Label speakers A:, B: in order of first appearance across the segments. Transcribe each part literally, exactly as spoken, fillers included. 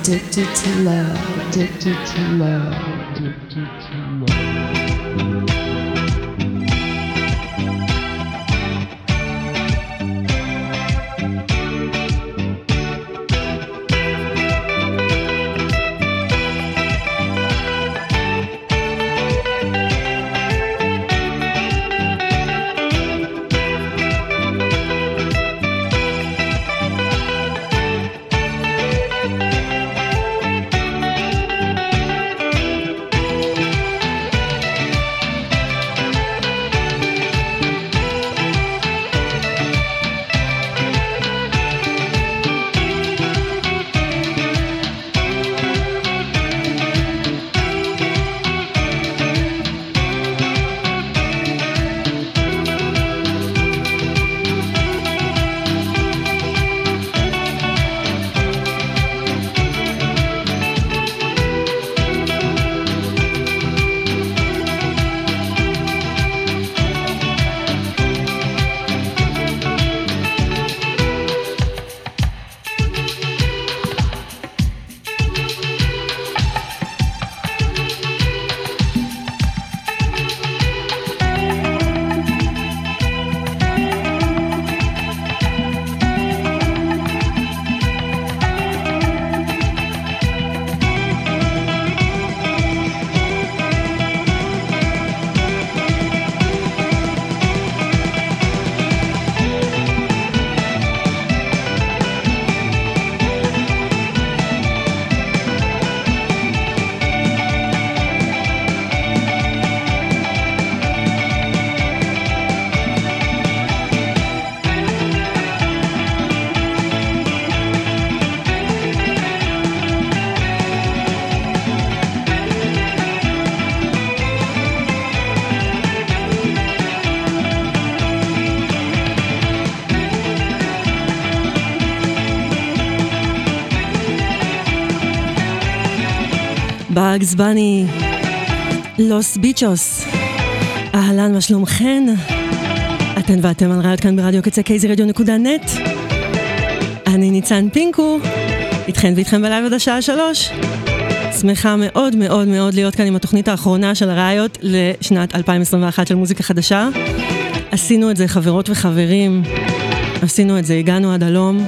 A: addicted to love, addicted to love, addicted to love.
B: באגס בני, לוס ביצ'וס. אהלן, מה שלומכן? אתן ואתם על רעיות כאן ברדיו קצה קייזי רדיו נקודה נט. אני ניצן פינקו, איתכן ואיתכם בלייב עד השעה שלוש. שמחה מאוד מאוד מאוד להיות כאן עם התוכנית האחרונה של הרעיות לשנת אלפיים עשרים ואחת של מוזיקה חדשה. עשינו את זה חברות וחברים, עשינו את זה, הגענו עד הלום.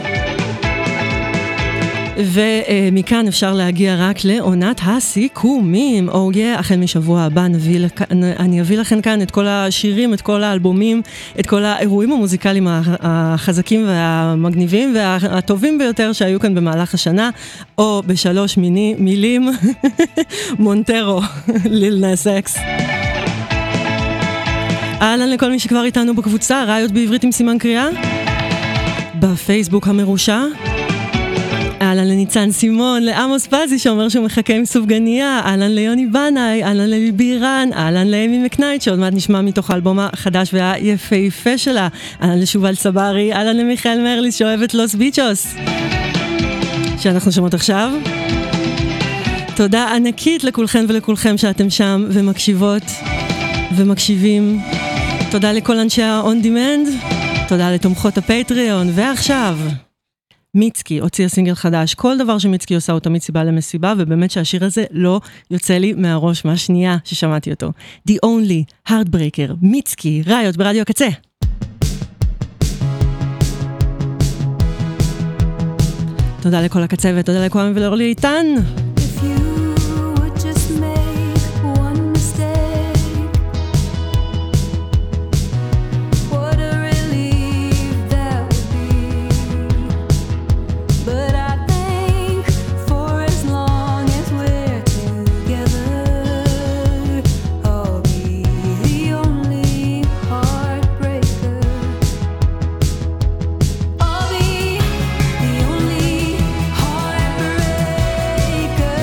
B: ומכאן אפשר להגיע רק לעונת הסיכומים. או oh yeah, החל משבוע הבא נביא לכ... אני אביא לכם כאן את כל השירים, את כל האלבומים, את כל האירועים המוזיקליים החזקים והמגניבים והטובים ביותר שהיו כאן במהלך השנה, או בשלוש מיני, מילים, מונטרו, ליל נס אקס. אהלן לכל מי שכבר איתנו בקבוצה, רעיות בעברית עם סימן קריאה, בפייסבוק המרושע. אהלן לניצן סימון, לעמוס פזי שאומר שהוא מחכה עם סופגניה, אהלן ליוני בנאי, אהלן לליבי רן, אהלן לאמי מקנייט שעוד מעט נשמע מתוך האלבום החדש והיפהפה שלה, אהלן לשובל צברי, אהלן למיכאל מרליס שאוהבת לוס ביצ'וס שאנחנו שומעות עכשיו. תודה ענקית לכולכם ולכולכם שאתם שם ומקשיבות ומקשיבים. תודה לכל אנשי ה-on demand, תודה לתומכות הפטריון. ועכשיו מיצקי הוציאה סינגל חדש, כל דבר שמיצקי עושה הוא תמיד סיבה למסיבה, ובאמת שהשיר הזה לא יוצא לי מהראש מהשנייה ששמעתי אותו. The Only Heartbreaker, מיצקי, רעיות ברדיו הקצה. תודה לכל הקצה ותודה לכולם ולאורלי איתן.
C: Breaker.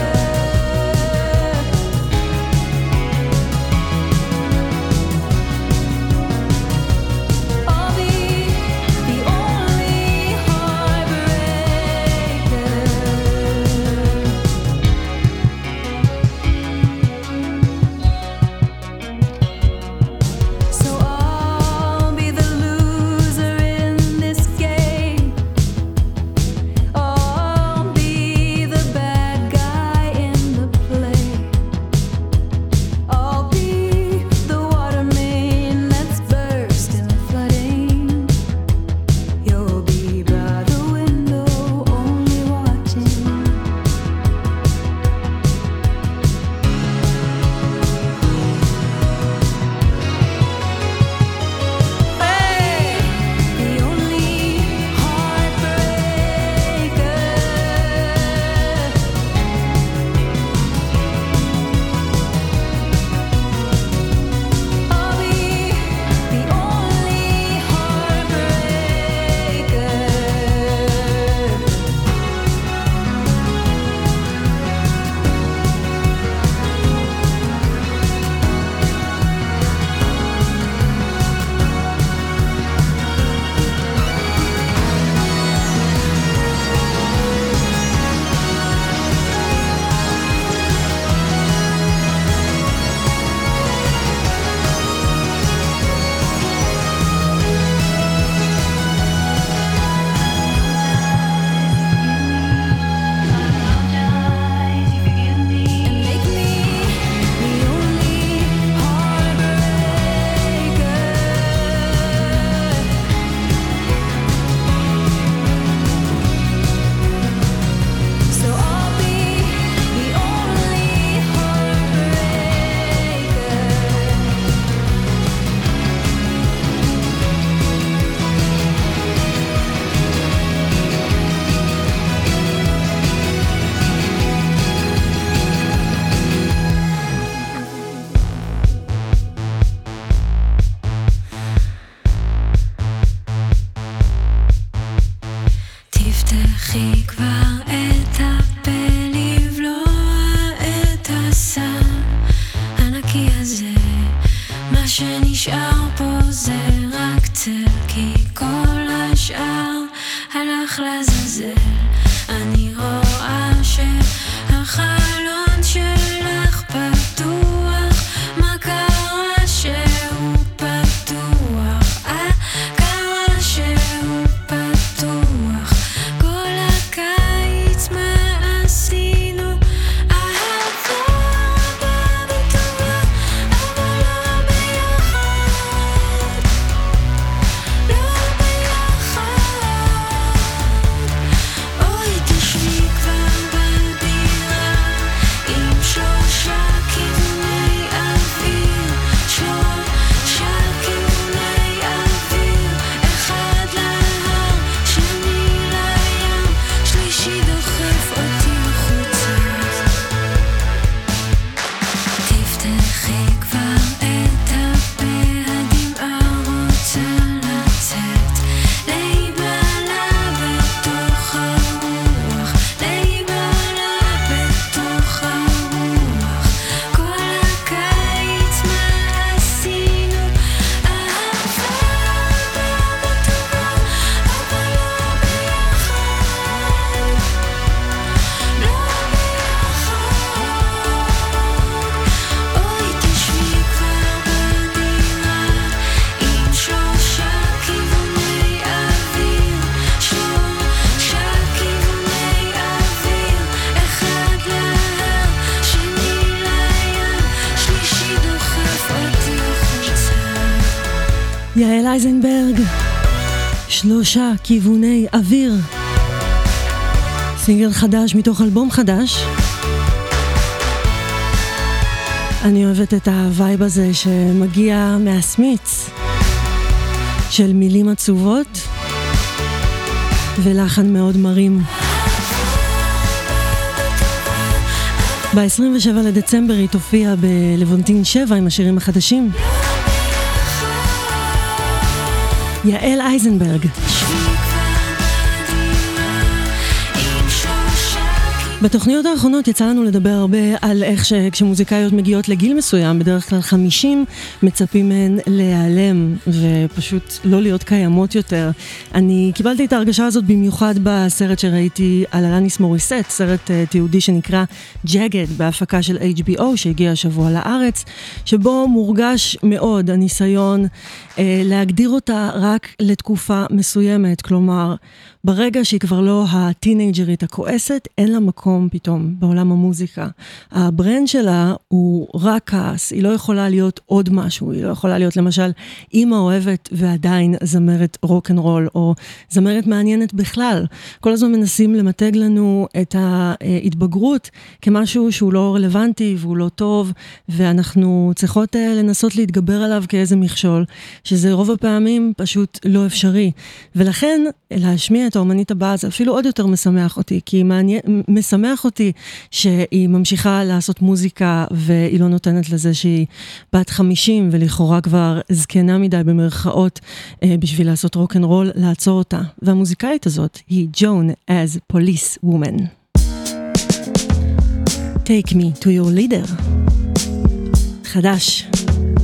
B: יעל אייזנברג, שלושה כיווני אוויר, סינגל חדש מתוך אלבום חדש. אני אוהבת את הווייב הזה שמגיע מהסמיץ של מילים עצובות ולחן מאוד מרים. ב-עשרים ושבעה לדצמבר היא תופיע בלוונטין שבע עם השירים החדשים. יעל אייזנברג. בתוכניות האחרונות יצא לנו לדבר הרבה על איך שכשמוזיקאיות מגיעות לגיל מסוים, בדרך כלל חמישים, מצפים מהן להיעלם ופשוט לא להיות קיימות יותר. אני קיבלתי את ההרגשה הזאת במיוחד בסרט שראיתי על אלניס מוריסט, סרט uh, תיעודי שנקרא ג'אגד, בהפקה של אייץ' בי או שהגיע השבוע לארץ, שבו מורגש מאוד הניסיון uh, להגדיר אותה רק לתקופה מסוימת, כלומר, ברגע שהיא כבר לא הטינג'רית הכועסת, אין לה מקום פתאום בעולם המוזיקה. הברנד שלה הוא רק כעס, היא לא יכולה להיות עוד משהו, היא לא יכולה להיות למשל אימא אוהבת ועדיין זמרת רוק אנד רול, או זמרת מעניינת בכלל. כל הזמן מנסים למתג לנו את ההתבגרות כמשהו שהוא לא רלוונטי והוא לא טוב, ואנחנו צריכות לנסות להתגבר עליו כאיזה מכשול, שזה רוב הפעמים פשוט לא אפשרי. ולכן להשמיע את האומנית הבאה זה אפילו עוד יותר משמח אותי, כי היא מעניין, משמח אותי שהיא ממשיכה לעשות מוזיקה והיא לא נותנת לזה שהיא בת חמישים ולכאורה כבר זקנה מדי במרכאות אה, בשביל לעשות רוק אנד רול, לעצור אותה. והמוזיקאית הזאת היא ג'ון as police woman. Take me to your leader. חדש.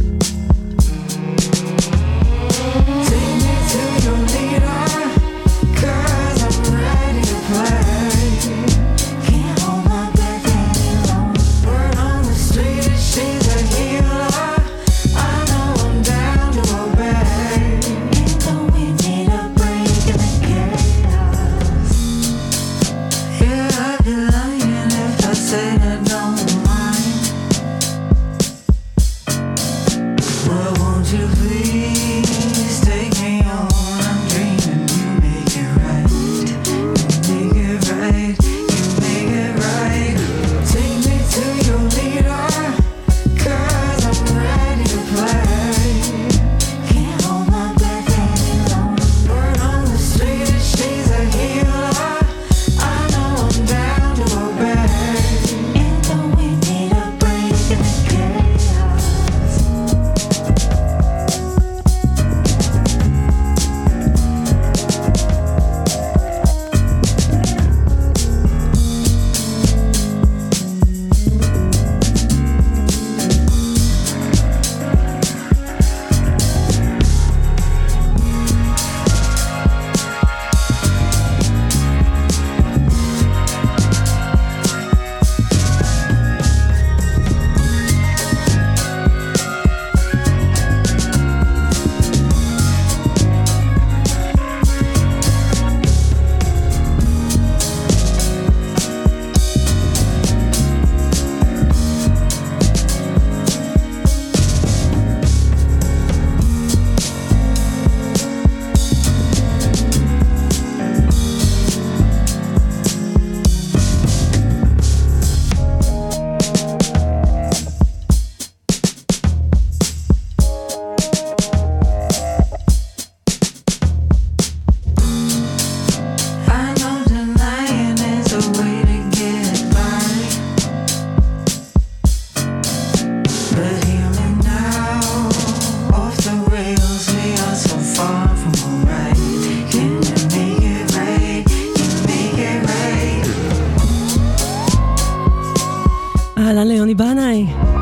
B: אהלן ליוני בנאי,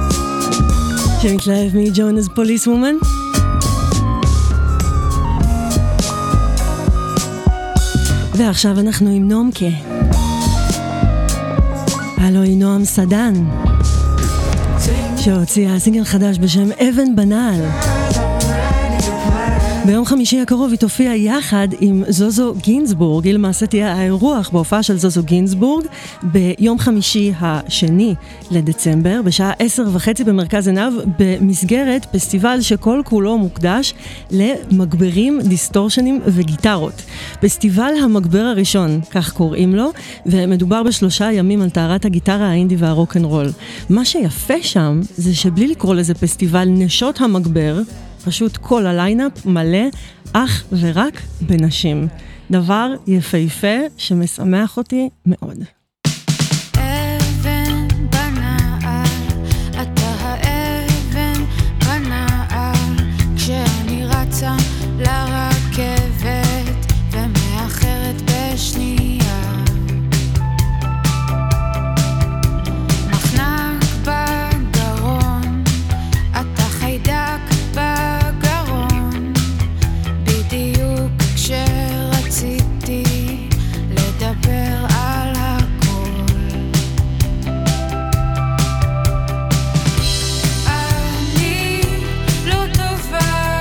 B: שמתלהב מג'ון as police woman. ועכשיו אנחנו עם נומקה. הלו היא נועם סדן, שהוציאה סינגל חדש בשם אבן בנעל. ביום חמישי הקרוב היא תופיע יחד עם זוזו גינזבורג. היא למעשה תהיה האירוח בהופעה של זוזו גינזבורג ביום חמישי השני לדצמבר בשעה עשר וחצי במרכז עיניו, במסגרת פסטיבל שכל כולו מוקדש למגברים, דיסטורשנים וגיטרות. פסטיבל המגבר הראשון, כך קוראים לו, ומדובר בשלושה ימים על טהרת הגיטרה, האינדי והרוק'נ'רול. מה שיפה שם זה שבלי לקרוא לזה פסטיבל נשות המגבר, פשוט כל הליינאפ מלא אך ורק בנשים. דבר יפהפה שמשמח אותי מאוד.
C: אבן בנעל, אתה האבן בנעל, כשאני רצה לרכבת ומאחרת בשנייה. מחנק בגרון, אתה חיידק בגרון, בדיוק כשרציתי לדבר על הכל. אני לא טובה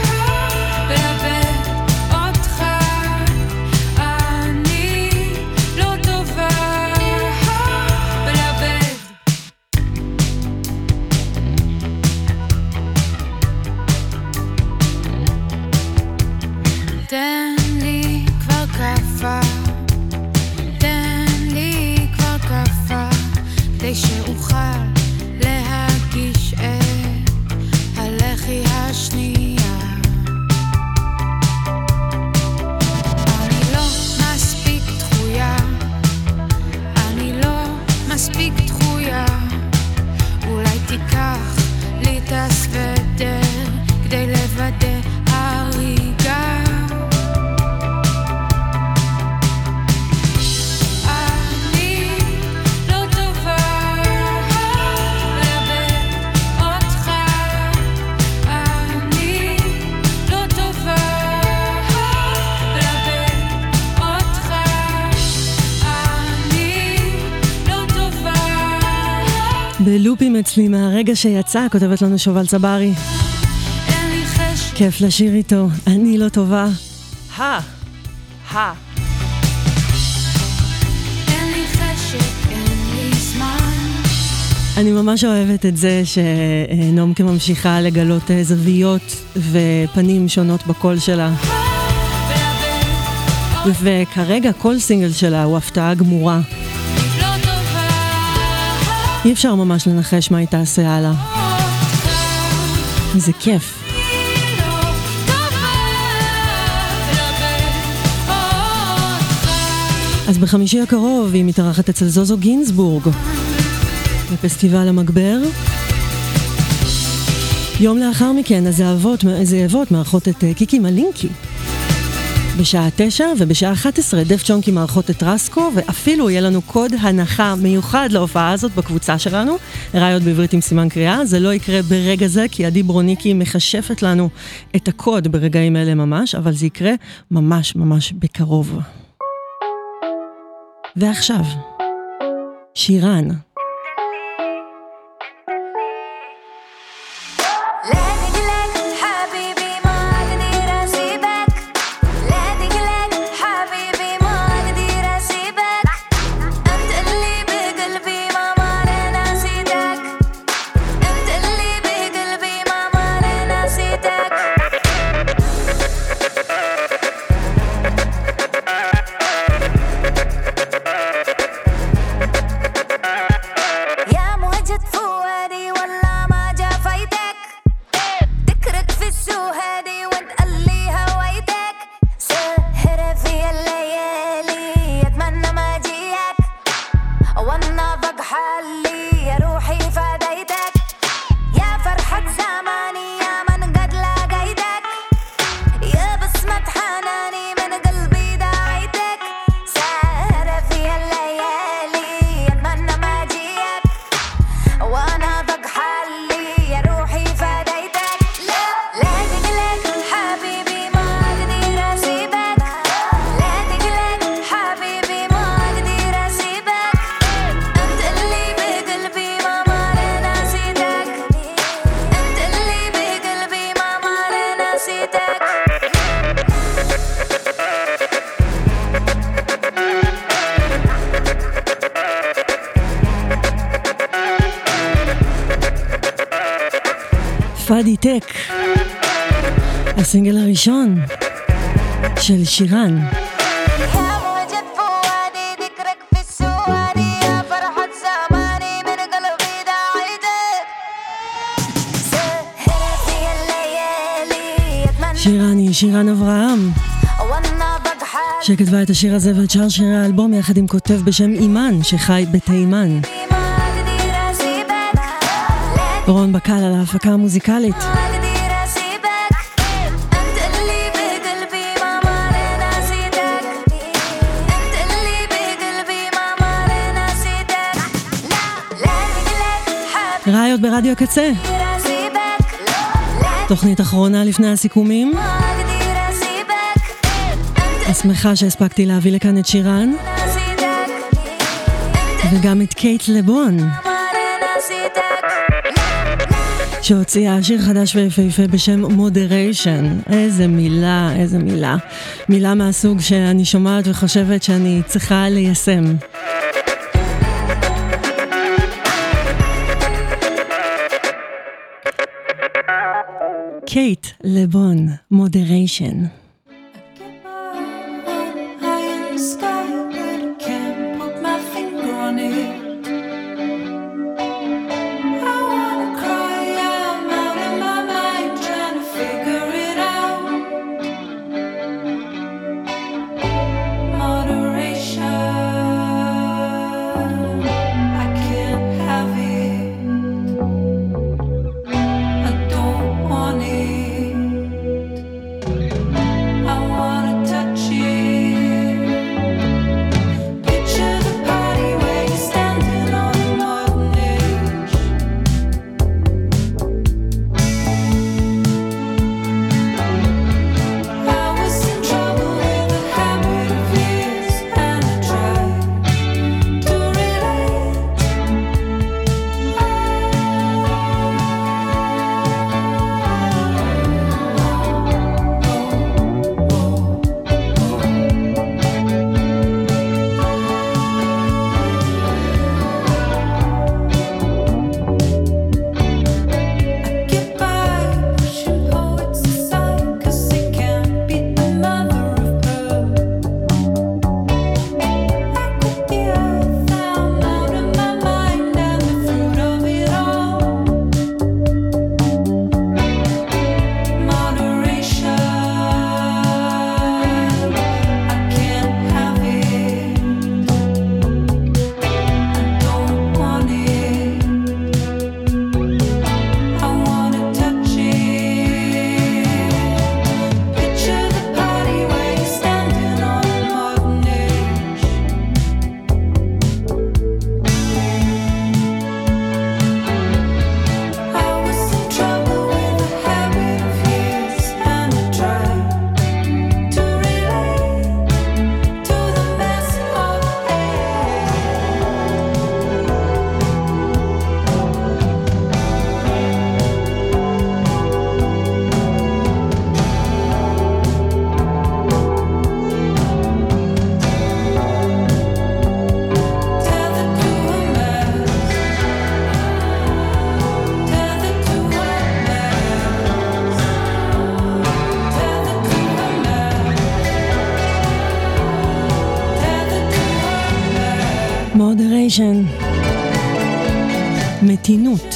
C: בלבד אותך, אני לא טובה בלבד. תן לי כבר קפה, תן לי כבר קפה, כדי שאוכל להגיש את הלחי השנייה. אני לא מספיק דחויה, אני לא מספיק דחויה, אולי תיקח לי את הסוודר כדי לוודא הריגה. אני לא טובה בלבד אותך, אני לא טובה בלבד אותך, אני לא טובה.
B: בלופים אצלי מהרגע שיצא, כותבת לנו שובל צברי.
C: אין לי חשק,
B: כיף לשיר איתו, אני לא טובה. הא, הא.
C: אין לי חשק, אין לי זמן.
B: אני ממש אוהבת את זה שנומקה ממשיכה לגלות זוויות ופנים שונות בקול שלה. וכרגע כל סינגל שלה הוא הפתעה גמורה.
C: לא טובה
B: אי אפשר ממש לנחש מה היא תעשה הלאה. זה כיף. אז בחמישי הקרוב היא מתארחת אצל זוזו גינזבורג בפסטיבל המגבר. יום לאחר מכן הזאבות, הזאבות מארחות את קיקי מלינקי בשעה תשע, ובשעה אחת עשרה דף צ'ונקי מארחות את רסקו, ואפילו יהיה לנו קוד הנחה מיוחד להופעה הזאת בקבוצה שלנו, ראיות בעברית עם סימן קריאה. זה לא יקרה ברגע זה, כי עדי ברוניקי מחשפת לנו את הקוד ברגעים אלה ממש, אבל זה יקרה ממש ממש בקרוב. ועכשיו, שירן. פאדי טק, הסינגל הראשון של שירן. שירן היא שירן אברהם, שכתבה את השיר הזה ואת שאר שירי האלבום יחד עם כותב בשם אימן שחי בתימן. רון בקל על ההפקה המוזיקלית. ראיות ברדיו הקצה, תוכנית אחרונה לפני הסיכומים. השמחה שהספקתי להביא לכאן את שירן וגם את קייט לבון, שהוציאה שיר חדש ויפהפה בשם Moderation. איזה מילה, איזה מילה. מילה מהסוג שאני שומעת וחושבת שאני צריכה ליישם. קייט לבון, Moderation. Moderation, מתינות.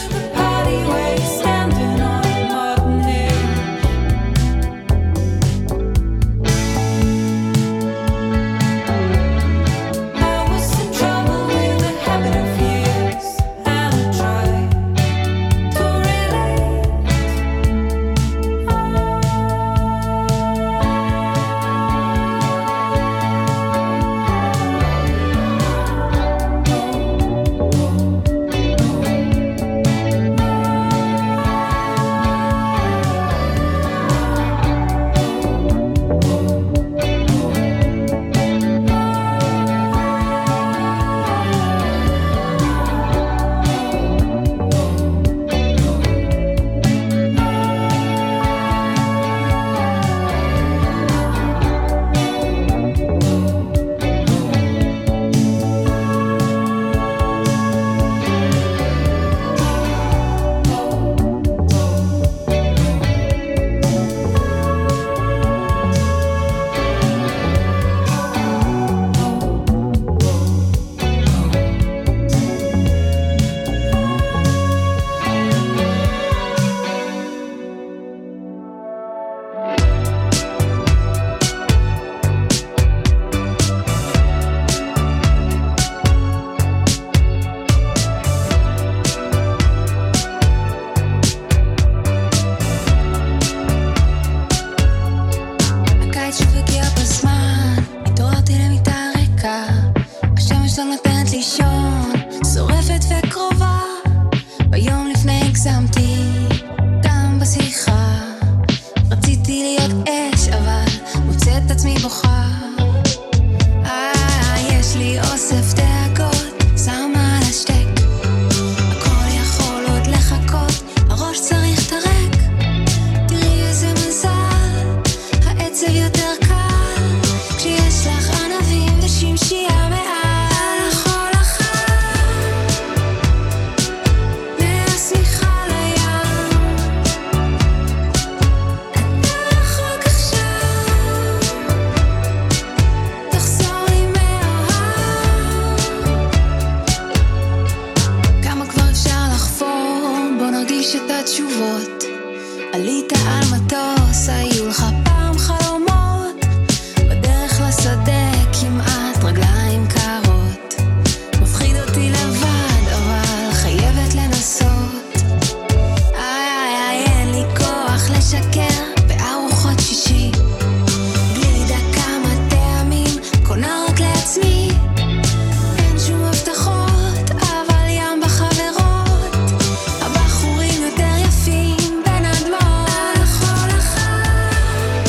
C: מרגיש את התשובות. עלית על מטוס, היו לך פעם חלומות, בדרך לשדה כמעט רגליים קרות. מפחיד אותי לבד, אבל חייבת לנסות. איי איי איי, אין לי כוח לשקר בארוחות שישי, בלי דקה כמה טעמים, קונה רק לעצמי. אין שום הבטחות, אבל ים בחברות, הבחורים יותר יפים בין הדמעות. על החול החם,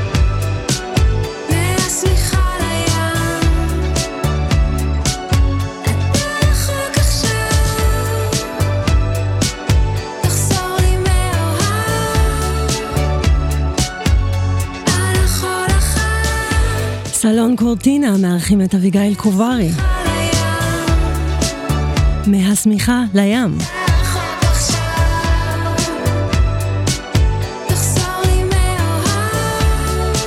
C: מהשמיכה לים, אתה רחוק עכשיו, תחזור לי מאוהב. על החול החם,
B: סלון קורטינה מארחים את אביגיל קוברי. מהשמיכה לים.
C: רחוק עכשיו, תחזור לי מאוהב.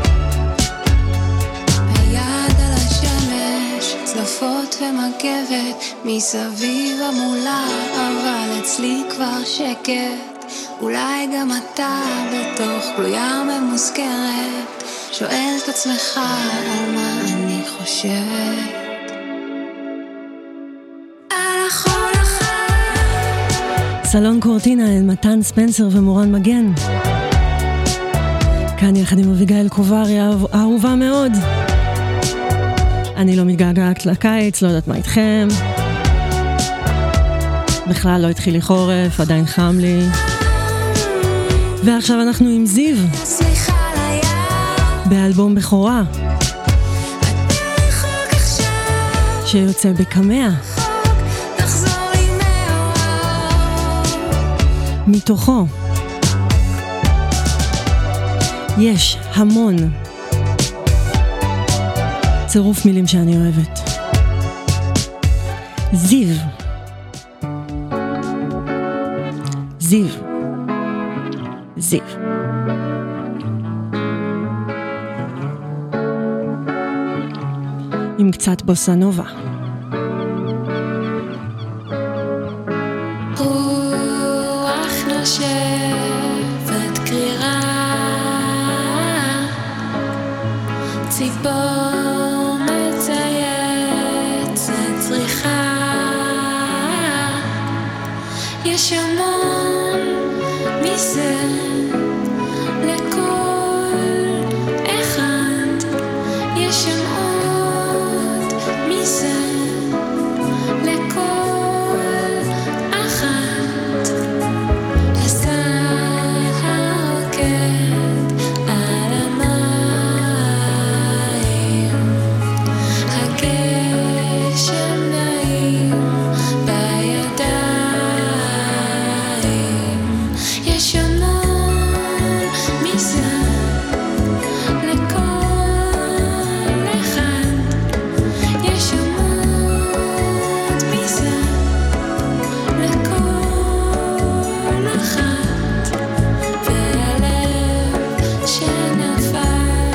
C: היד על השמש, צלפות ומגבת, מסביב המולה, אבל אצלי כבר שקט. אולי גם אתה בתוך גלויה ממוזכרת, שואל את עצמך על מה אני חושבת. על החול החם,
B: סלון קורטינה אל מתן ספנסר ומורן מגן. כאן יחד עם אביגיל קוברי האהובה מאוד. אני לא מתגעגעת לקיץ, לא יודעת מה איתכם. בכלל לא התחיל לי חורף, עדיין חם לי. ועכשיו אנחנו עם זיו,
C: השמיכה לים,
B: באלבום בכורה,
C: אתה רחוק עכשיו,
B: שיוצא בקמע.
C: תחזור לי מאוהב.
B: מתוכו יש המון צירוף מילים שאני אוהבת. זיו, זיו, זיו. עם קצת בוסה נובה.
C: רוח נושבת קרירה, ציפור מצייצת צריכה, יש המון מזה לכל אחד, יש שם עוד מזה לכל אחת. הסהר הרוקד על המים, הגשם נעים בידיים, יש המון מזה לכל אחד, יש המון מזה לכל אחת. והלב שנפל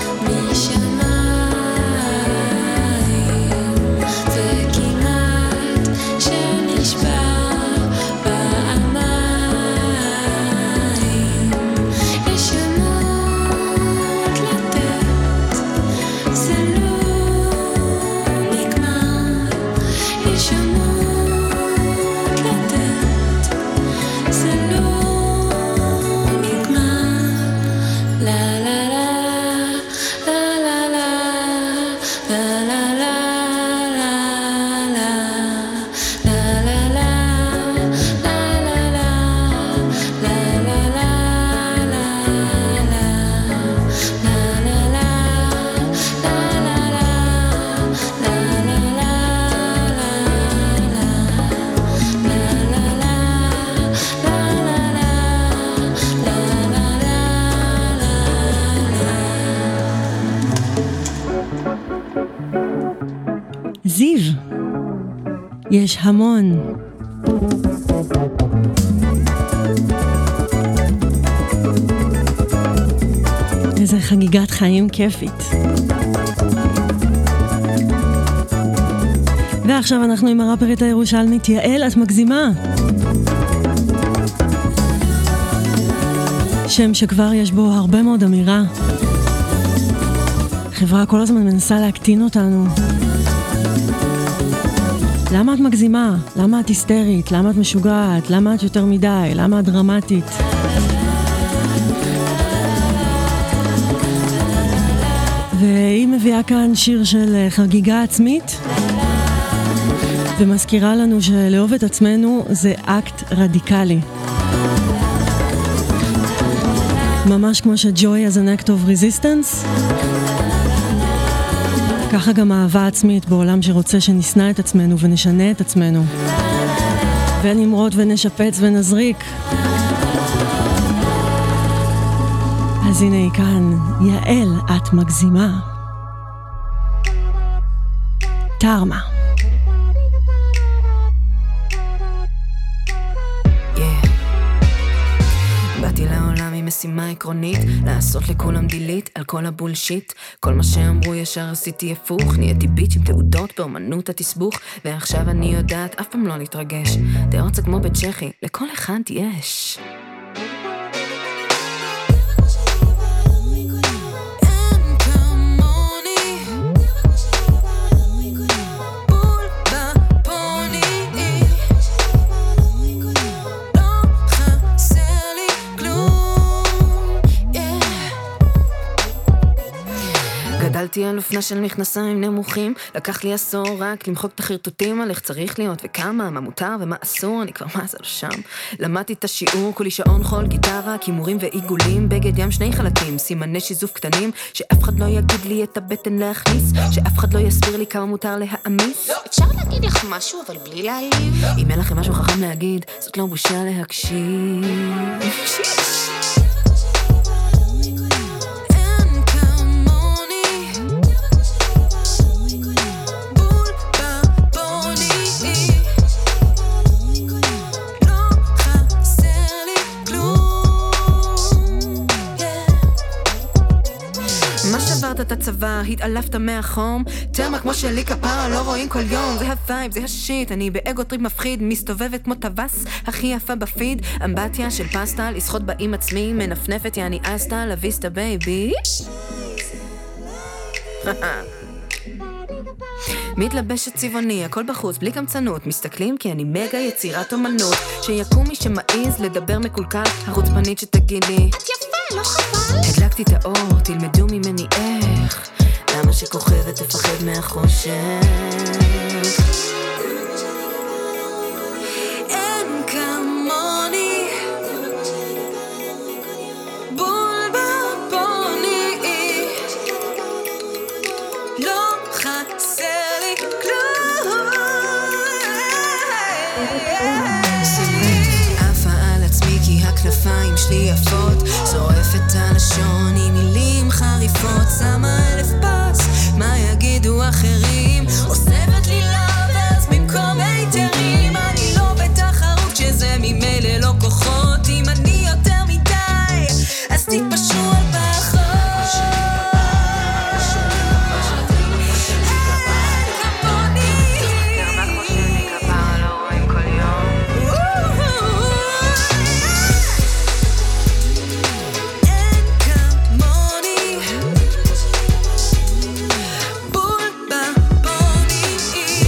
C: משמיים וכמעט שנשבר פעמיים, יש המון לתת, זה לא נגמר, יש המון לתת, זה לא נגמר. לה לה לה לה לה לה לה לה לה לה לה לה לה לה
B: זיו, יש המון. איזה חגיגת חיים כיפית. ועכשיו אנחנו עם הראפרית הירושלמית יעל, את מגזימה. שם שכבר יש בו הרבה מאוד אמירה. חברה כל הזמן מנסה להקטין אותנו. למה את מגזימה? למה את היסטרית? למה את משוגעת? למה את יותר מדי? למה את דרמטית? והיא מביאה כאן שיר של חגיגה עצמית, ומזכירה לנו שלאהוב את עצמנו זה אקט רדיקלי. ממש כמו ש-joy as an act of resistance, ככה גם אהבה עצמית בעולם שרוצה שנשנא את עצמנו ונשנה את עצמנו. ונמרוד ונשפץ ונזריק. אז הנה היא כאן, יעל, את מגזימה. תרמה.
D: באתי לעולם עם משימה עקרונית, לעשות לכולם דילית על כל הבולשיט. כל מה שאמרו ישר עשיתי הפוך, נהייתי ביץ' עם תעודות באמנות התסבוך, ועכשיו אני יודעת אף פעם לא להתרגש. דעות זה כמו בצ'כי, לכל אחד יש. גדלתי על אופנה של מכנסיים נמוכים, לקח לי עשור רק למחוק את החרטוטים על איך צריך להיות וכמה, מה מותר ומה אסור, אני כבר מה זה לא שם. למדתי את השיעור, כולי שעון חול, גיטרה, כימורים ועיגולים, בגד ים שני חלקים, סימני שיזוף קטנים, שאף אחד לא יגיד לי את הבטן להכניס, שאף אחד לא יסביר לי כמה מותר להאמיס.
C: אפשר להגיד לך משהו אבל בלי להעליב?
D: אם אין לכם משהו חכם להגיד, זאת לא בושה להקשיב. את הצבא, התעלפת מהחום, תרמה כמו שלי כפרה, לא רואים כל יום, זה הווייב, זה השיט, אני באגו טריפ מפחיד, מסתובבת כמו טווס, הכי יפה בפיד, אמבטיה של פסטה, לשחות בה עם עצמי, מנפנפת יעני אסטה, לוויסטה בייבי. מתלבשת צבעוני, הכל בחוץ, בלי קמצנות, מסתכלים כי אני מגה יצירת אומנות, שיקום מי שמעיז לדבר מקולקל, החוצפנית שתגיד לי,
C: את יפה, לא חבל?
D: הדלקתי את האור, תלמדו ממני איך, למה שכוכבת תפחד מהחושך. אין כמוני בול בפוני, לא חסר לי כלום. עפה על עצמי כי הכנפיים שלי יפות, שורפת הלשון עם מילים חריפות, שמה אלף פס, מה יגידו אחרים, אוספת לי לבאז במקום היתרים, אני לא בתחרות שזה ממילא לא כוחות, אם אני יותר מדי אז תתפשרו על פחות. בול בפוני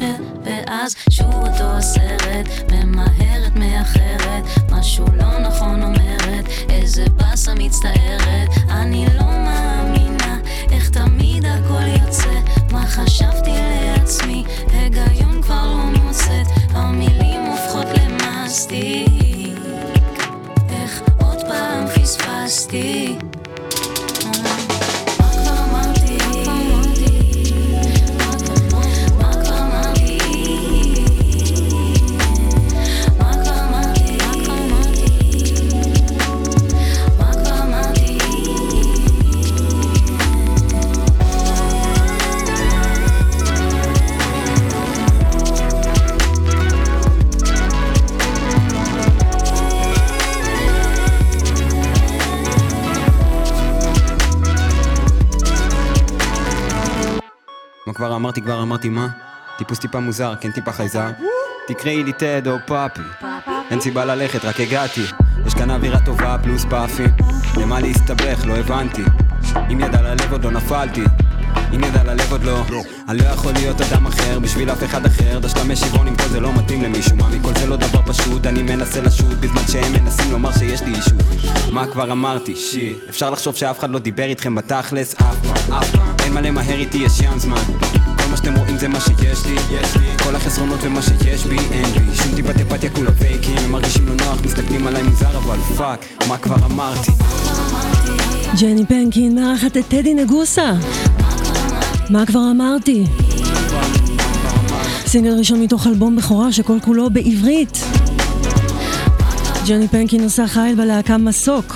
C: מתחדשת, ואז שוב אותו הסרט, ממהרת מאחרת, משהו לא נכון אומרת, איזה בסה מצטערת, אני לא מאמינה, איך תמיד הכל יוצא, מה חשבתי לעצמי, היגיון כבר לא מוצאת, המילים הופכות למסטיק, איך עוד פעם פספסתי.
E: כבר אמרתי, כבר אמרתי מה? טיפוס טיפה מוזר, כן טיפה חייזר. תקראי לי טד או פאפי, אין סיבה ללכת, רק הגעתי. יש כאן אווירה טובה פלוס פאפי, למה להסתבך, לא הבנתי. אם ידע ללב עוד לא נפלתי, אם ידע ללב עוד לא. אני לא יכול להיות אדם אחר בשביל אף אחד אחר, דשתמש שברון אם כל זה לא מתאים למישהו. מה מכל זה לא דבר פשוט, אני מנסה לשוט בזמן שהם מנסים לומר שיש לי אישו. מה כבר אמרתי? שיט, אפשר לחשוב שאף אחד לא דיבר איתכם בתכלס אף פעם, אף פעם. אין מה למהר איתי, יש ים זמן, כל מה שאתם רואים זה מה שיש לי, יש לי כל החסרונות ומה שיש בי, אין בי שום טיפת אפתיה, כולה פייקים, הם מרגישים לא נוח, מסתכלים עליי מוזר, אבל פאק, מה כבר אמרתי?
B: ג'ני פנקין מארחת את טדי נגוסה, מה כבר אמרתי? סינגל ראשון מתוך אלבום בכורה שכל כולו בעברית. ג'ני פנקין עושה חייל בלהקה מסוק,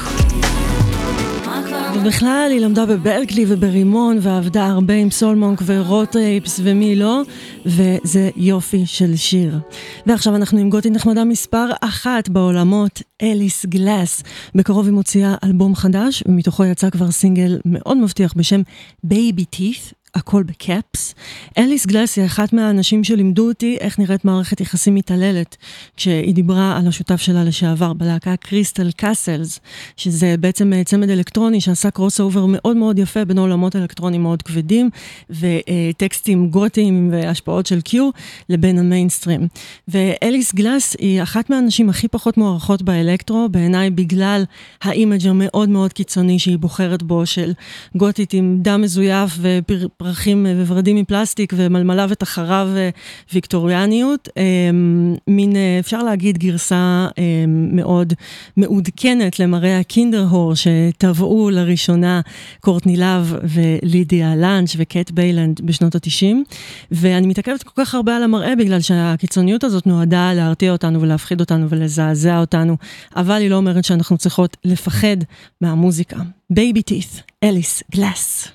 B: ובכלל היא למדה בברקלי וברימון ועבדה הרבה עם סולמונק ורוטרייפס ומי לא, וזה יופי של שיר. ועכשיו אנחנו עם גותי נחמדה מספר אחת בעולמות, אליס גלאס. בקרוב היא מוציאה אלבום חדש, ומתוכו יצא כבר סינגל מאוד מבטיח בשם בייבי טית', הכל בקאפס. אליס גלאס היא אחת מהאנשים שלימדו אותי איך נראית מערכת יחסים מתעללת, כשהיא דיברה על השותף שלה לשעבר בלהקה קריסטל קאסלס, שזה בעצם צמד אלקטרוני שעשה קרוס אובר מאוד מאוד יפה בין עולמות אלקטרונים מאוד כבדים, וטקסטים גותיים והשפעות של קיו לבין המיינסטרים. ואליס גלאס היא אחת מהאנשים הכי פחות מוערכות באלקטרו, בעיניי בגלל האימג' המאוד מאוד קיצוני שהיא בוחרת בו, של גותית עם דם מזויף ופר פרחים וורדים מפלסטיק ומלמלה ותחרה וויקטוריאניות, מין אפשר להגיד גרסה מאוד מעודכנת למראה הקינדרהור שטבעו לראשונה קורטני לאב ולידיה לנץ' וקט ביילנד בשנות ה-תשעים, ואני מתעכבת כל כך הרבה על המראה בגלל שהקיצוניות הזאת נועדה להרתיע אותנו ולהפחיד אותנו ולזעזע אותנו, אבל היא לא אומרת שאנחנו צריכות לפחד מהמוזיקה. בייבי טית', אליס גלאס.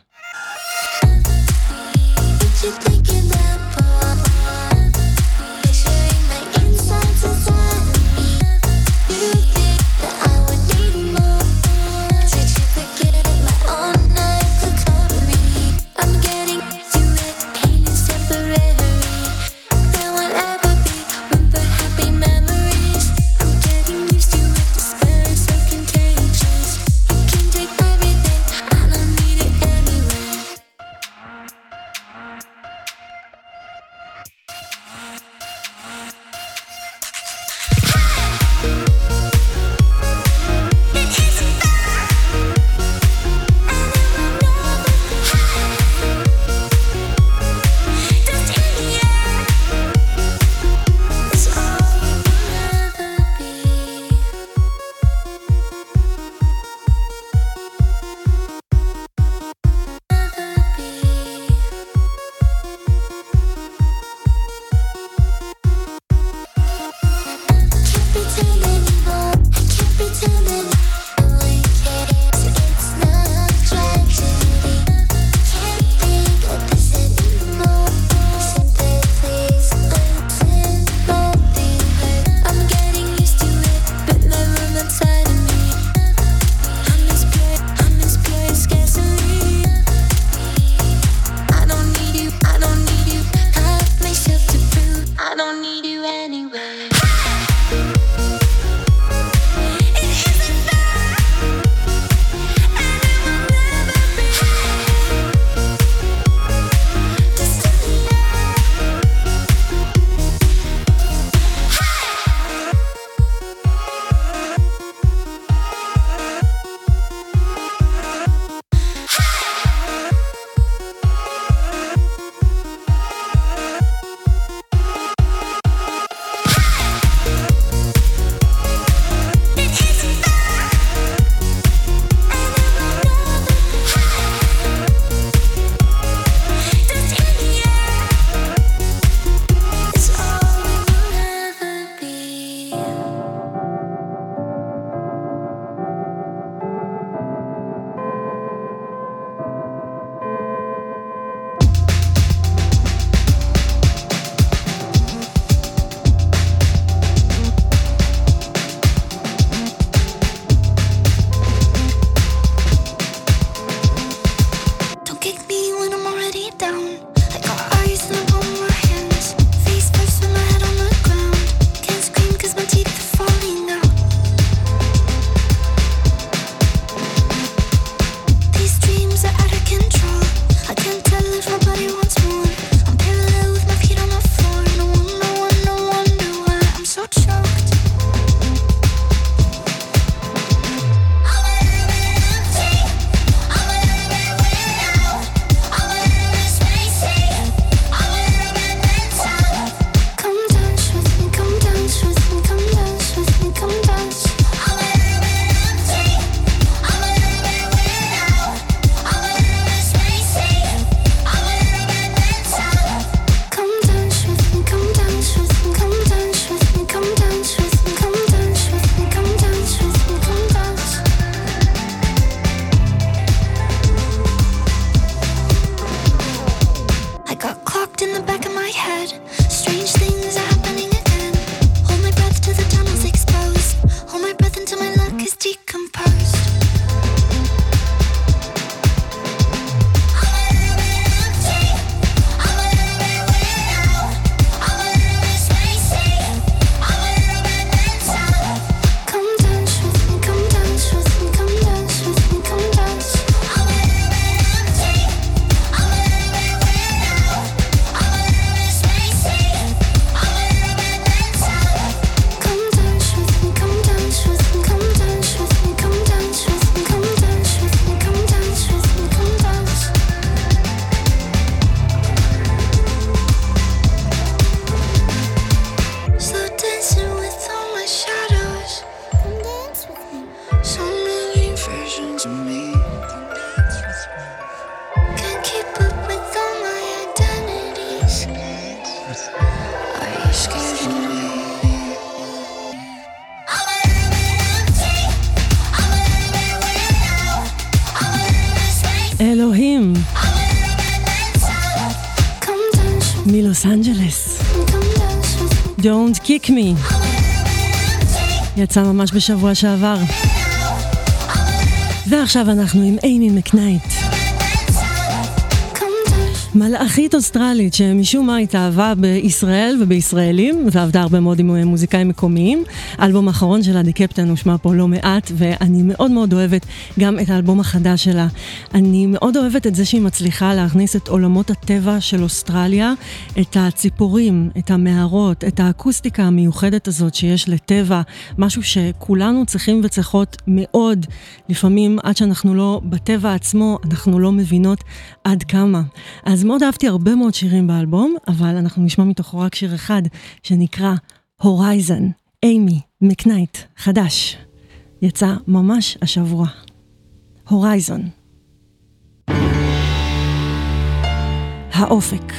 C: You thinking that far? Sharing my insides inside me. You think that I would need more? Did you forget my own night could cover me? I'm getting to it, pain is temporary. There won't ever be room for happy memories. I'm getting used to it, despair is so contagious. You can take everything, I don't need it anymore.
B: אלוהים מלוס אנג'לס, Don't Kick Me, יצא ממש בשבוע שעבר. ועכשיו אנחנו עם אימי מקנייט, מלאכית אוסטרלית שמשום מה התאהבה בישראל ובישראלים ועבדה הרבה מאוד עם מוזיקאים מקומיים. האלבום האחרון שלה, The Captain, הושמע פה לא מעט, ואני מאוד מאוד אוהבת גם את האלבום החדש שלה. אני מאוד אוהבת את זה שהיא מצליחה להכניס את עולמות הטבע של אוסטרליה, את הציפורים, את המערות, את האקוסטיקה המיוחדת הזאת שיש לטבע, משהו שכולנו צריכים וצריכות מאוד. לפעמים עד שאנחנו לא בטבע עצמו, אנחנו לא מבינות עד כמה. אז מאוד אהבתי הרבה מאוד שירים באלבום, אבל אנחנו נשמע מתוכו רק שיר אחד שנקרא הורייזן, אימי מקנייט, חדש. יצא ממש השבוע. הורייזן. האופק.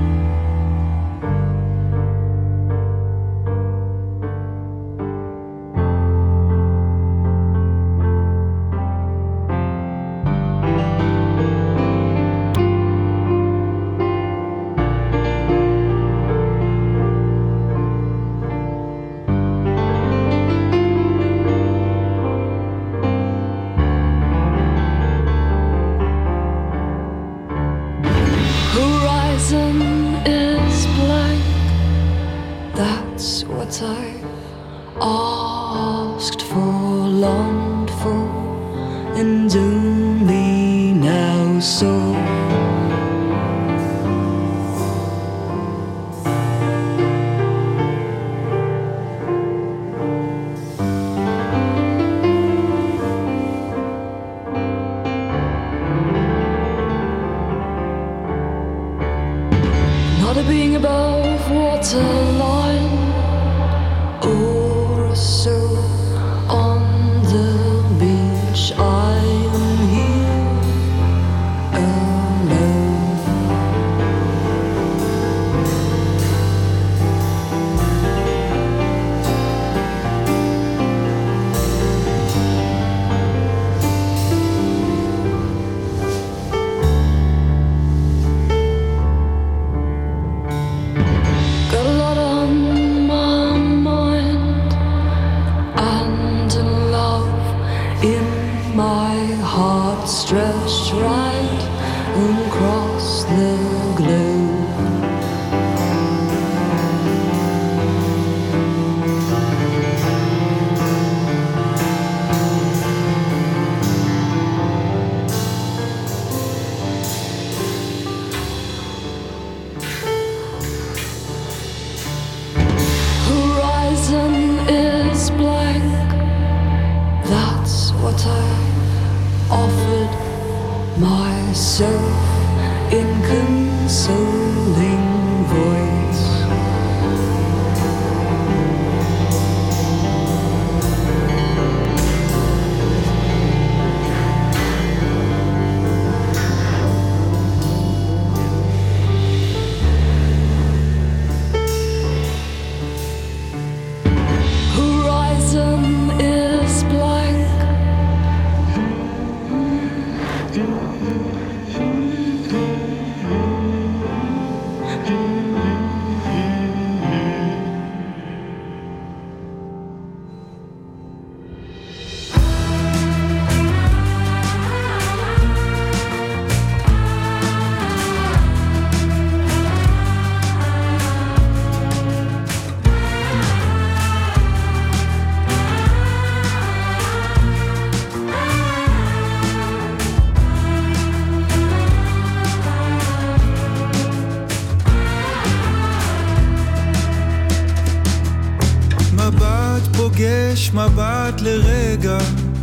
F: מבט לרגע,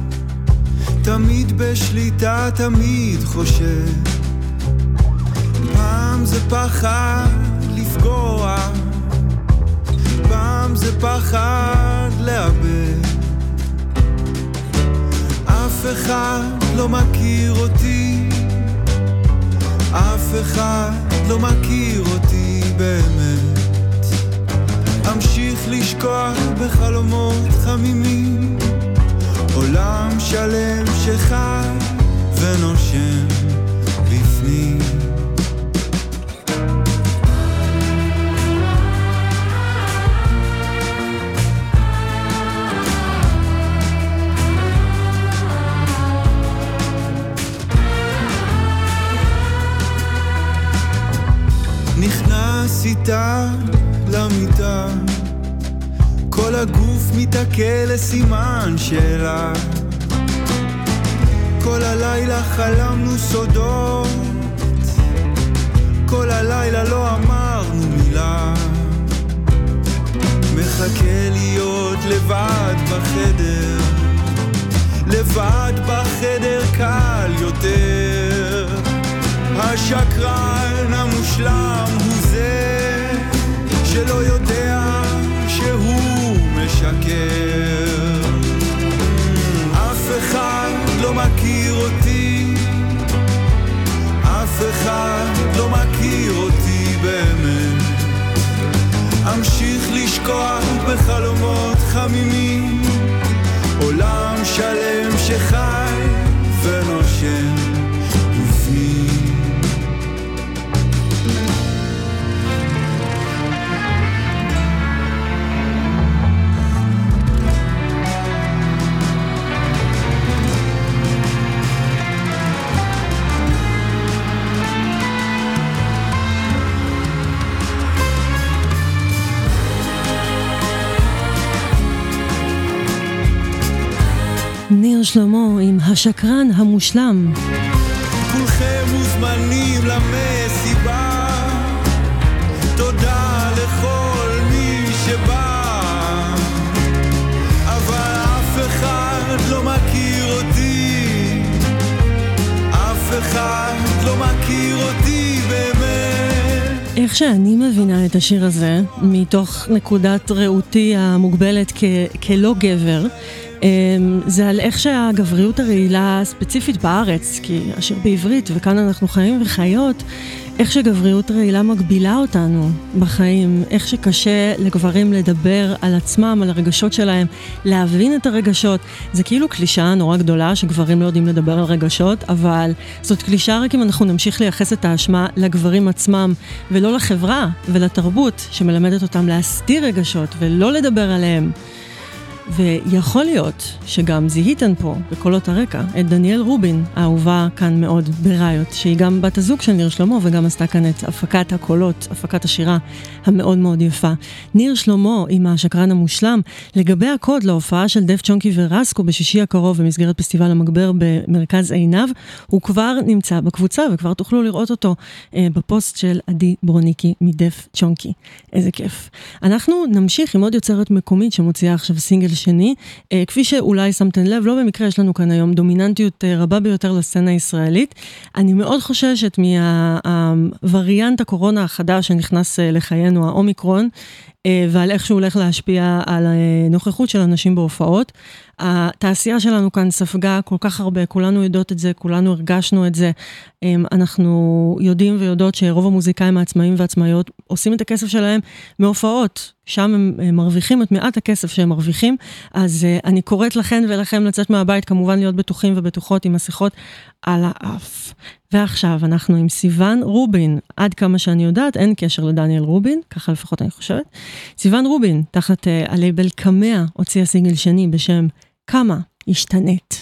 F: תמיד בשליטה, תמיד חושב. פעם זה פחד לפגוע, פעם זה פחד לאבד. אף אחד לא מכיר אותי, אף אחד לא מכיר אותי באמת. לשקוע בחלומות חמימים, עולם שלם שחי ונושם בפנים. נכנס איתה למיטה, כל הגוף מתעכל לסימן שאלה, כל הלילה חלמנו סודות, כל הלילה לא אמרנו מילה, מחכה להיות לבד בחדר, לבד בחדר קל יותר, השקרן המושלם הוא זה שלא יודע שהוא משקר. אף אחד לא מכיר אותי, אף אחד לא מכיר אותי באמת, אמשיך לשקוע בחלומות חמימים, עולם שלם שחי ונושם בפנים.
B: ניר שלמה עם השקרן המושלם.
F: כולכם מוזמנים למסיבה, תודה לכל מי שבא, אבל אף אחד לא מכיר אותי, אף אחד לא מכיר אותי באמת.
B: איך שאני מבינה את השיר הזה, מתוך נקודת ראותי המוגבלת כ- כלא גבר, זה על איך שהגבריות הרעילה ספציפית בארץ, כי השיר בעברית וכאן אנחנו חיים וחיות, איך שגבריות רעילה מגבילה אותנו בחיים, איך שקשה לגברים לדבר על עצמם, על הרגשות שלהם, להבין את הרגשות. זה כאילו קלישה נורא גדולה שגברים לא יודעים לדבר על רגשות, אבל זאת קלישה רק אם אנחנו נמשיך לייחס את האשמה לגברים עצמם, ולא לחברה ולתרבות שמלמדת אותם להסתיר רגשות ולא לדבר עליהם. ויכול להיות שגם זיהיתן פה בקולות הרקע את דניאל רובין, האהובה כאן מאוד ברעיות, שהיא גם בת הזוג של ניר שלמה וגם עשתה כאן את הפקת הקולות, הפקת השירה המאוד מאוד יפה. ניר שלמה עם השקרן המושלם. לגבי הקוד להופעה של דף צ'ונקי ורסקו בשישי הקרוב במסגרת פסטיבל המגבר במרכז עינב, הוא כבר נמצא בקבוצה וכבר תוכלו לראות אותו אה, בפוסט של עדי ברוניקי מדף צ'ונקי. איזה כיף. אנחנו נמשיך עם עוד יוצרת מקומית שמוציאה עכשיו סינגל שני, אה, כפי שאולי שמתן לב, לא במקרה יש לנו כאן היום דומיננטיות אה, רבה ביותר לסצנה הישראלית. אני מאוד חוששת מהווריאנט הקורונה החדש שנכנס אה, לחיינו, האומיקרון, אה, ועל איך שהוא הולך להשפיע על הנוכחות של אנשים בהופעות. התעשייה שלנו כאן ספגה כל כך הרבה, כולנו יודעות את זה, כולנו הרגשנו את זה. אנחנו יודעים ויודעות שרוב המוזיקאים העצמאים והעצמאיות עושים את הכסף שלהם מהופעות, שם הם מרוויחים את מעט הכסף שהם מרוויחים, אז אני קוראת לכן ולכם לצאת מהבית, כמובן להיות בטוחים ובטוחות עם מסכות על האף. ועכשיו אנחנו עם סיוון רובין, עד כמה שאני יודעת, אין קשר לדניאל רובין, ככה לפחות אני חושבת. סיוון רובין, תחת הלייבל קמע, הוציאה סינגל שני בשם כמה השתנית.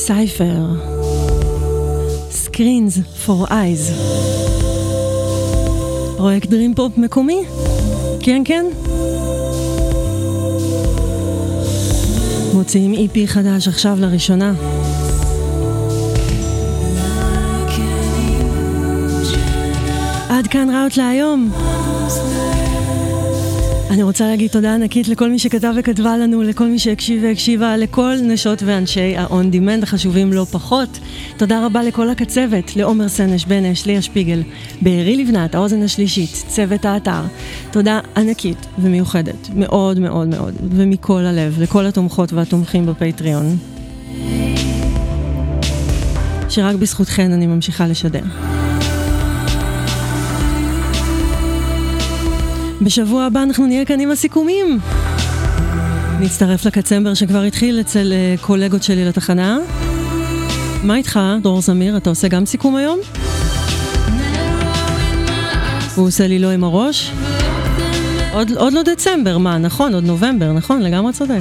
B: סייפר. Screens for Eyes. פרויקט דרים פופ מקומי? כן, כן. מוציאים אי פי חדש עכשיו לראשונה. עד כאן ראיות להיום. אני רוצה להגיד תודה ענקית לכל מי שכתב וכתבה לנו, לכל מי שהקשיב והקשיבה, לכל נשות ואנשי ה-on demand החשובים לא פחות. תודה רבה לכל הקצוות, לעומר סנש, בנש, ליה שפיגל, בארי לבנת, האוזן השלישית, צוות האתר. תודה ענקית ומיוחדת, מאוד מאוד מאוד, ומכל הלב, לכל התומכות והתומכים בפטריון. שרק בזכותכן אני ממשיכה לשדר. בשבוע הבא אנחנו נהיה כאן עם הסיכומים. נצטרף לקצמבר שכבר התחיל אצל קולגות שלי לתחנה. מה איתך, דרור זמיר? אתה עושה גם סיכום היום? הוא עושה לי לא עם הראש? עוד, עוד לא דצמבר, מה? נכון, עוד נובמבר, נכון, לגמרי צודק.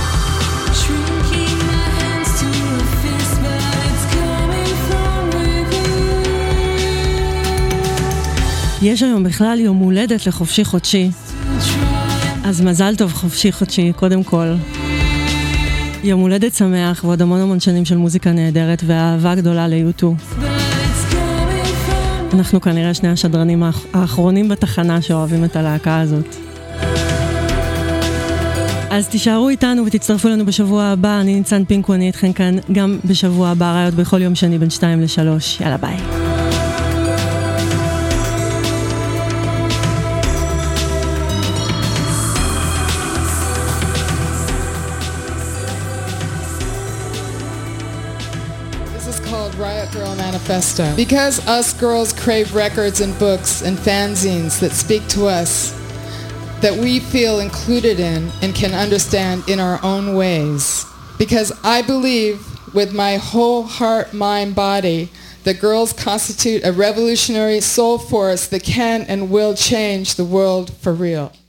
B: יש היום בכלל יום הולדת לחופשי חודשי. אז מזל טוב חופשי חודשי, קודם כל. יום הולדת שמח ועוד המון המון שנים של מוזיקה נהדרת ואהבה גדולה ליוטיוב. אנחנו כנראה שני השדרנים האחרונים בתחנה שאוהבים את הלהקה הזאת. אז תישארו איתנו ותצטרפו לנו בשבוע הבא. אני ניצן פינקו, אני איתכם כאן גם בשבוע הבא, ראיות בכל יום שני בין שתיים לשלוש. יאללה ביי.
G: Manifesto. Because us girls crave records and books and fanzines that speak to us, that we feel included in and can understand in our own ways. Because I believe with my whole heart, mind, body, that girls constitute a revolutionary soul force that can and will change the world for real.